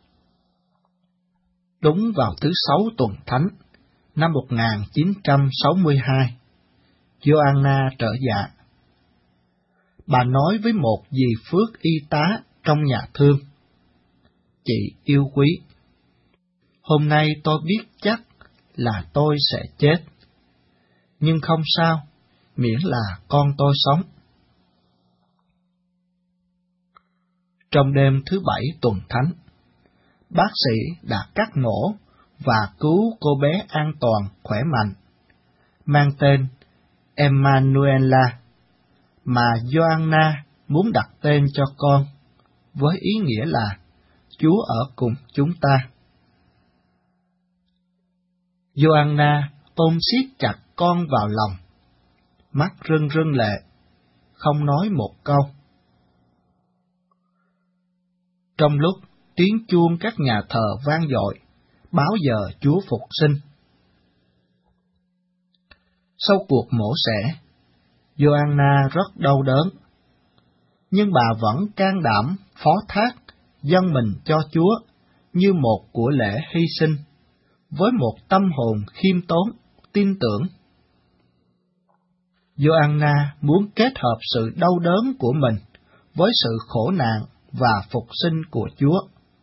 Đúng vào thứ 6 tuần thánh, năm 1962, Gioanna trở dạ. Bà nói với một dì Phước y tá trong nhà thương: chị yêu quý, hôm nay tôi biết chắc là tôi sẽ chết, nhưng không sao, miễn là con tôi sống. Trong đêm thứ 7 tuần thánh, bác sĩ đã cắt mổ và cứu cô bé an toàn khỏe mạnh, mang tên Emanuela, mà Gioanna muốn đặt tên cho con, với ý nghĩa là Chúa ở cùng chúng ta. Gioanna ôm siết chặt con vào lòng, mắt rưng rưng lệ, không nói một câu. Trong lúc tiếng chuông các nhà thờ vang dội, báo giờ Chúa phục sinh. Sau cuộc mổ xẻ, Gioanna rất đau đớn, nhưng bà vẫn can đảm phó thác dâng mình cho Chúa như một của lễ hy sinh, với một tâm hồn khiêm tốn, tin tưởng. Gioanna muốn kết hợp sự đau đớn của mình với sự khổ nạn và phục sinh của Chúa.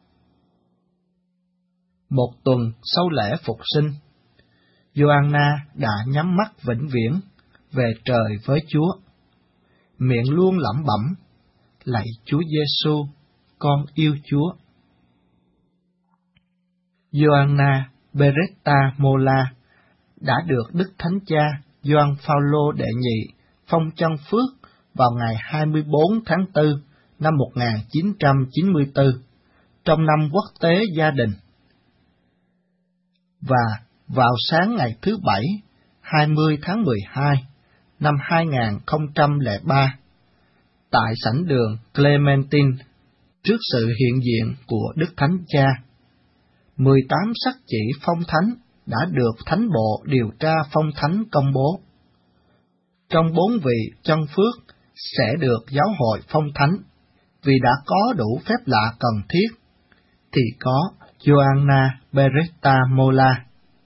Một tuần sau lễ phục sinh, Gioanna đã nhắm mắt vĩnh viễn về trời với Chúa, miệng luôn lẩm bẩm: lạy Chúa Giêsu, con yêu Chúa. Gioanna Beretta Mola đã được Đức Thánh Cha Gioan Phaolô đệ nhị phong chân phước vào ngày 24 tháng 4 năm 1994, trong năm quốc tế gia đình. Và vào sáng ngày thứ Bảy, 20 tháng 12 năm 2003, tại sảnh đường Clementine, trước sự hiện diện của Đức Thánh Cha, 18 sắc chỉ phong thánh đã được Thánh bộ điều tra phong thánh công bố. Trong 4 vị chân phước sẽ được giáo hội phong thánh, vì đã có đủ phép lạ cần thiết, thì có Joanna Beretta Mola.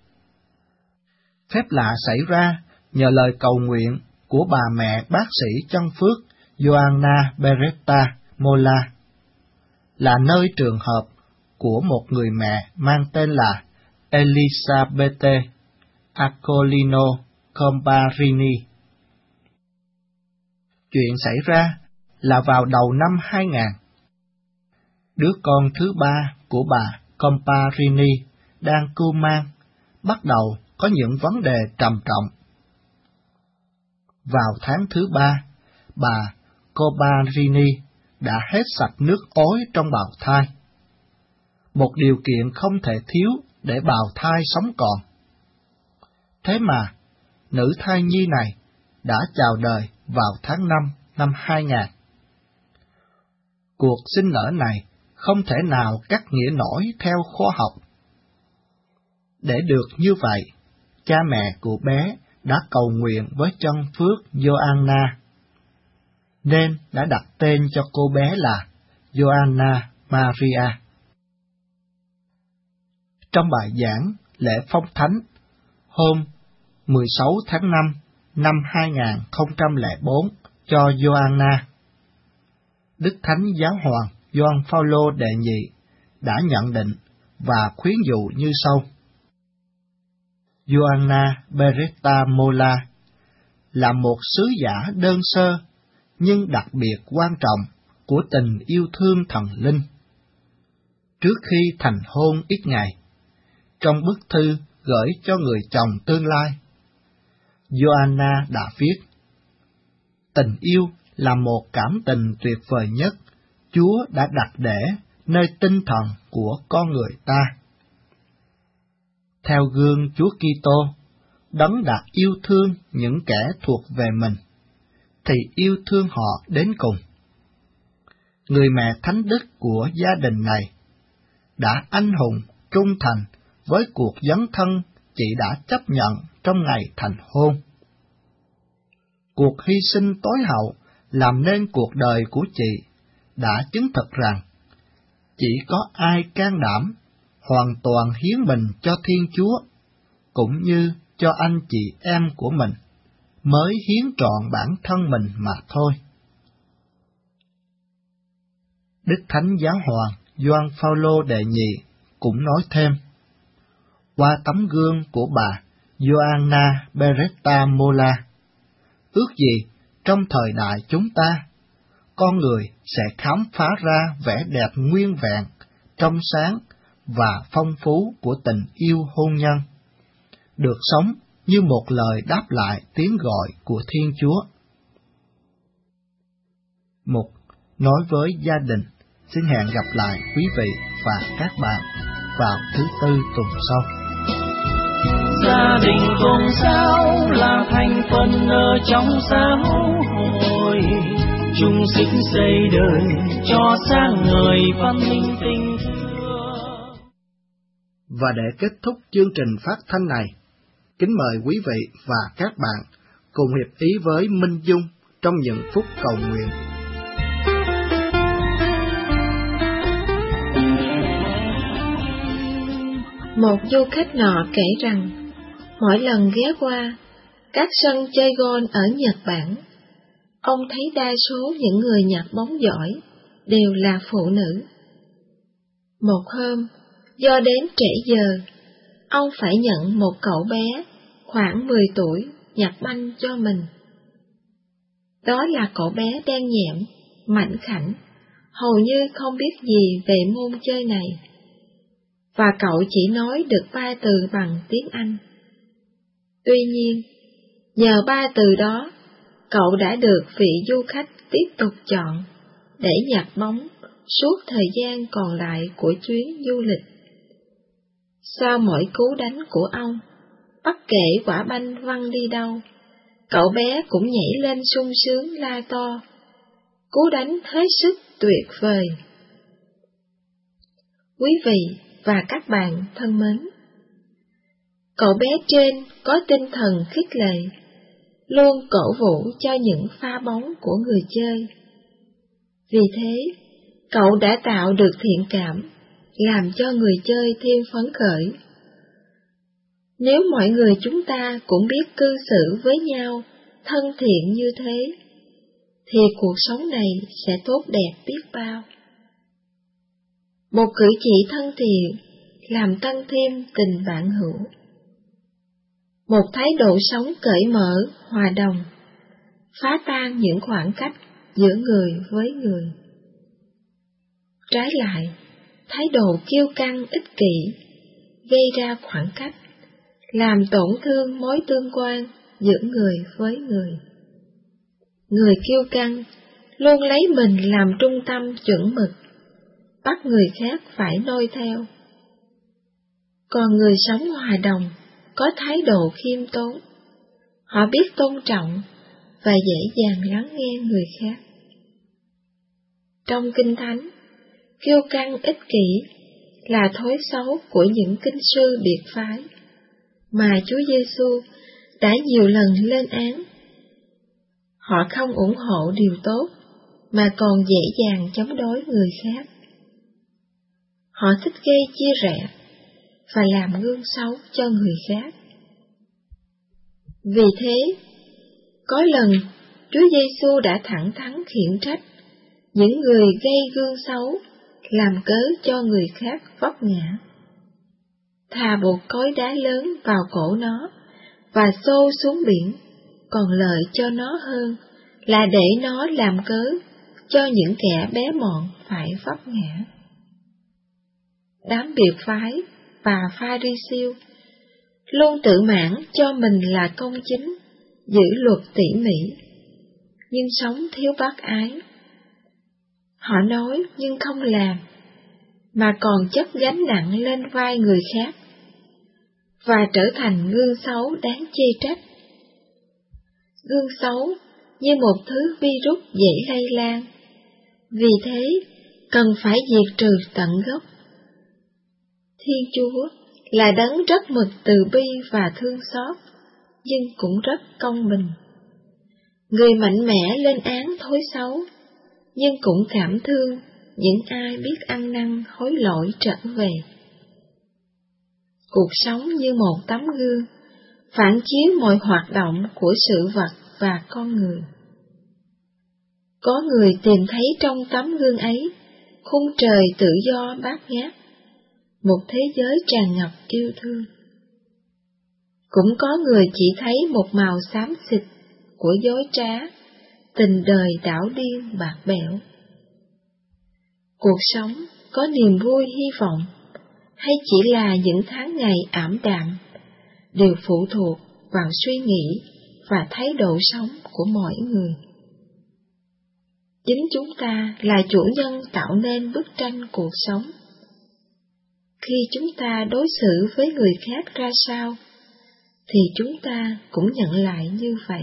Phép lạ xảy ra nhờ lời cầu nguyện của bà mẹ bác sĩ chân phước Joanna Beretta Mola, là nơi trường hợp của một người mẹ mang tên là Elisabette Acolino Comparini. Chuyện xảy ra là vào đầu năm 2000. Đứa con thứ 3 của bà Comparini đang cưu mang, bắt đầu có những vấn đề trầm trọng. Vào tháng thứ 3, bà Comparini đã hết sạch nước ối trong bào thai, một điều kiện không thể thiếu để bào thai sống còn. Thế mà, nữ thai nhi này đã chào đời vào tháng 5 năm 2000. Cuộc sinh nở này không thể nào cắt nghĩa nổi theo khoa học. Để được như vậy, cha mẹ của bé đã cầu nguyện với chân phước Joanna, nên đã đặt tên cho cô bé là Joanna Maria. Trong bài giảng lễ phong thánh hôm 16 tháng 5 năm 2004 cho Joanna, Đức Thánh Giáo hoàng Gioan Phaolô đệ nhị đã nhận định và khuyến dụ như sau: Joanna Beretta Mola là một sứ giả đơn sơ nhưng đặc biệt quan trọng của tình yêu thương thần linh. Trước khi thành hôn ít ngày, trong bức thư gửi cho người chồng tương lai, Joanna đã viết: tình yêu là một cảm tình tuyệt vời nhất Chúa đã đặt để nơi tinh thần của con người ta. Theo gương Chúa Kitô, Đấng đã yêu thương những kẻ thuộc về mình, thì yêu thương họ đến cùng. Người mẹ thánh đức của gia đình này đã anh hùng trung thành với cuộc dấn thân chị đã chấp nhận trong ngày thành hôn. Cuộc hy sinh tối hậu làm nên cuộc đời của chị đã chứng thực rằng chỉ có ai can đảm hoàn toàn hiến mình cho Thiên Chúa, cũng như cho anh chị em của mình, mới hiến trọn bản thân mình mà thôi. Đức Thánh Giáo hoàng Gioan Phaolô đệ nhị cũng nói thêm: qua tấm gương của bà Joanna Beretta Mola, ước gì trong thời đại chúng ta, con người sẽ khám phá ra vẻ đẹp nguyên vẹn, trong sáng và phong phú của tình yêu hôn nhân, được sống như một lời đáp lại tiếng gọi của Thiên Chúa. Mục nói với gia đình xin hẹn gặp lại quý vị và các bạn vào thứ Tư tuần sau. Gia đình cùng sao là thành phần ở trong xã hội, chung sức xây đời cho sáng ngời văn minh tình thương. Và để kết thúc chương trình phát thanh này, kính mời quý vị và các bạn cùng hiệp ý với Minh Dung trong những phút cầu nguyện. Một du khách nọ kể rằng, mỗi lần ghé qua các sân chơi golf ở Nhật Bản, ông thấy đa số những người nhặt bóng giỏi đều là phụ nữ. Một hôm, do đến trễ giờ, ông phải nhận một cậu bé khoảng 10 tuổi nhặt banh cho mình. Đó là cậu bé đen nhẹm, mảnh khảnh, hầu như không biết gì về môn chơi này, và cậu chỉ nói được 3 từ bằng tiếng Anh. Tuy nhiên, nhờ 3 từ đó, cậu đã được vị du khách tiếp tục chọn để nhặt bóng suốt thời gian còn lại của chuyến du lịch. Sau mỗi cú đánh của ông, bất kể quả banh văng đi đâu, cậu bé cũng nhảy lên sung sướng la to. Cú đánh hết sức tuyệt vời. Quý vị và các bạn thân mến, Cậu bé trên có tinh thần khích lệ, luôn cổ vũ cho những pha bóng của người chơi. Vì thế, cậu đã tạo được thiện cảm, làm cho người chơi thêm phấn khởi. Nếu mọi người chúng ta cũng biết cư xử với nhau thân thiện như thế, thì cuộc sống này sẽ tốt đẹp biết bao. Một cử chỉ thân thiện làm tăng thêm tình bạn hữu. Một thái độ sống cởi mở, hòa đồng, phá tan những khoảng cách giữa người với người. Trái lại, thái độ kiêu căng ích kỷ gây ra khoảng cách, làm tổn thương mối tương quan giữa người với người. Người kiêu căng luôn lấy mình làm trung tâm chuẩn mực, bắt người khác phải noi theo. Còn người sống hòa đồng có thái độ khiêm tốn, họ biết tôn trọng và dễ dàng lắng nghe người khác. Trong Kinh Thánh, kiêu căng ích kỷ là thói xấu của những kinh sư biệt phái mà Chúa Giêsu đã nhiều lần lên án. Họ không ủng hộ điều tốt mà còn dễ dàng chống đối người khác. Họ thích gây chia rẽ và làm gương xấu cho người khác. Vì thế, có lần Chúa Giêsu đã thẳng thắn khiển trách những người gây gương xấu làm cớ cho người khác vấp ngã. Thà buộc cối đá lớn vào cổ nó và xô xuống biển, còn lợi cho nó hơn là để nó làm cớ cho những kẻ bé mọn phải vấp ngã. Đám biệt phái và Pha-ri-siêu luôn tự mãn cho mình là công chính, giữ luật tỉ mỉ, nhưng sống thiếu bác ái. Họ nói nhưng không làm, mà còn chất gánh nặng lên vai người khác, và trở thành gương xấu đáng chê trách. Gương xấu như một thứ virus dễ lây lan, vì thế cần phải diệt trừ tận gốc. Thiên Chúa là đấng rất mực từ bi và thương xót, nhưng cũng rất công bình. Người mạnh mẽ lên án thói xấu, nhưng cũng cảm thương những ai biết ăn năn hối lỗi trở về. Cuộc sống như một tấm gương, phản chiếu mọi hoạt động của sự vật và con người. Có người tìm thấy trong tấm gương ấy khung trời tự do bát ngát, một thế giới tràn ngập yêu thương. Cũng có người chỉ thấy một màu xám xịt của dối trá, tình đời đảo điên bạc bẽo. Cuộc sống có niềm vui hy vọng, hay chỉ là những tháng ngày ảm đạm, đều phụ thuộc vào suy nghĩ và thái độ sống của mỗi người. Chính chúng ta là chủ nhân tạo nên bức tranh cuộc sống. Khi chúng ta đối xử với người khác ra sao, thì chúng ta cũng nhận lại như vậy.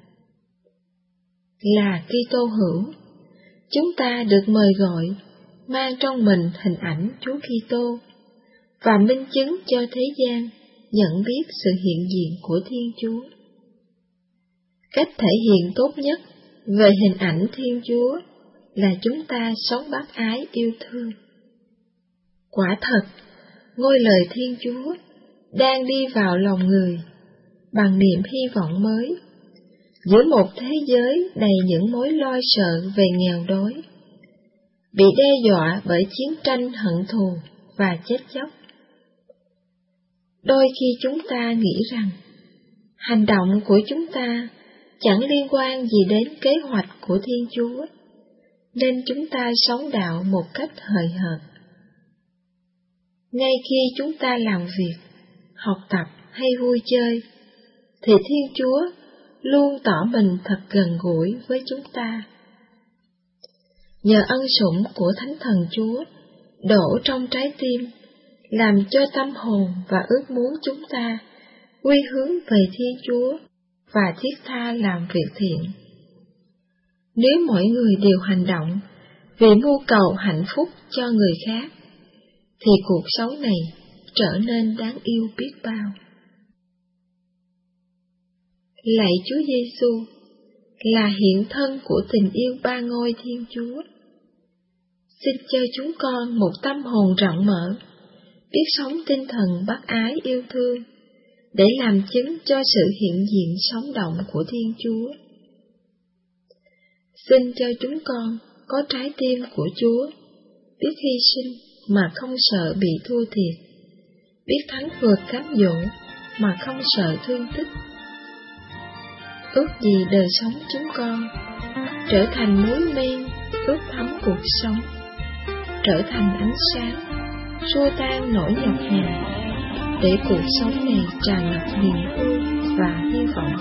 Là Kitô hữu, chúng ta được mời gọi mang trong mình hình ảnh Chúa Kitô và minh chứng cho thế gian nhận biết sự hiện diện của Thiên Chúa. Cách thể hiện tốt nhất về hình ảnh Thiên Chúa là chúng ta sống bác ái yêu thương. Quả thật, ngôi lời Thiên Chúa đang đi vào lòng người bằng niềm hy vọng mới, giữa một thế giới đầy những mối lo sợ về nghèo đói, bị đe dọa bởi chiến tranh hận thù và chết chóc. Đôi khi chúng ta nghĩ rằng hành động của chúng ta chẳng liên quan gì đến kế hoạch của Thiên Chúa, nên chúng ta sống đạo một cách hời hợt. Ngay khi chúng ta làm việc, học tập hay vui chơi, thì Thiên Chúa luôn tỏ mình thật gần gũi với chúng ta. Nhờ ân sủng của Thánh Thần Chúa đổ trong trái tim, làm cho tâm hồn và ước muốn chúng ta quy hướng về Thiên Chúa và thiết tha làm việc thiện. Nếu mỗi người đều hành động vì mưu cầu hạnh phúc cho người khác, thì cuộc sống này trở nên đáng yêu biết bao. Lạy Chúa Giêsu, là hiện thân của tình yêu ba ngôi Thiên Chúa. Xin cho chúng con một tâm hồn rộng mở, biết sống tinh thần bác ái yêu thương, để làm chứng cho sự hiện diện sống động của Thiên Chúa. Xin cho chúng con có trái tim của Chúa, biết hy sinh mà không sợ bị thua thiệt, biết thắng vượt cám dỗ mà không sợ thương tích. Ước gì đời sống chúng con trở thành núi men ướt thấm cuộc sống, trở thành ánh sáng xua tan nỗi nhọc nhằn, để cuộc sống này tràn ngập niềm vui và hy vọng.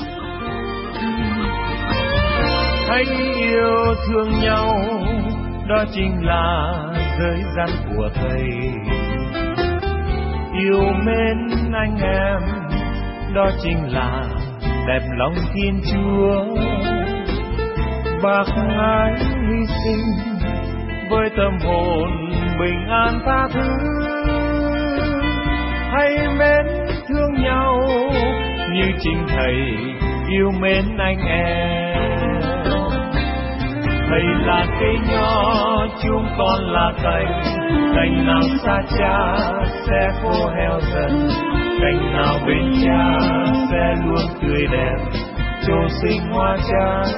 Hãy yêu thương nhau, đó chính là giới gian của Thầy. Yêu mến anh em, đó chính là đẹp lòng Thiên Chúa. Bác ái hy sinh với tâm hồn bình an tha thứ. Hãy mến thương nhau như chính Thầy yêu mến anh em. Thầy là cây nho, chúng con là cành. Cành nào xa Cha sẽ khô héo dần, cành nào bên Cha sẽ luôn tươi đẹp, trổ sinh hoa trái.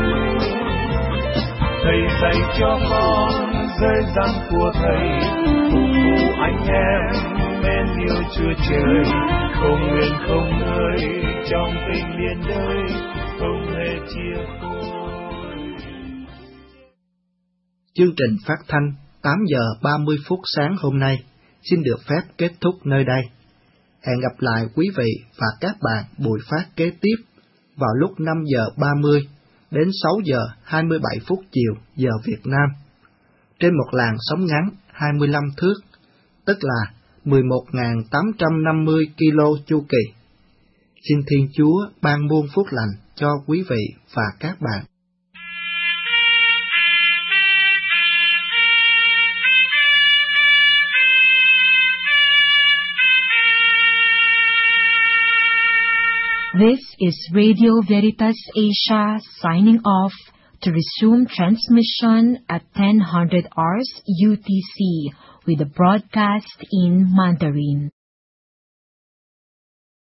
Thầy dạy cho con giới răn của Thầy, phục vụ anh em mến yêu Chúa Trời, không nguyện không ngơi trong tình liên đới, không hề chia phôi. Chương trình phát thanh 8 giờ 30 phút sáng hôm nay xin được phép kết thúc nơi đây. Hẹn gặp lại quý vị và các bạn buổi phát kế tiếp vào lúc 5 giờ 30 đến 6 giờ 27 phút chiều giờ Việt Nam, trên một làn sóng ngắn 25 thước, tức là 11.850 kilo chu kỳ. Xin Thiên Chúa ban muôn phúc lành cho quý vị và các bạn. This is Radio Veritas Asia signing off to resume transmission at 10:00 hours UTC with the broadcast in Mandarin.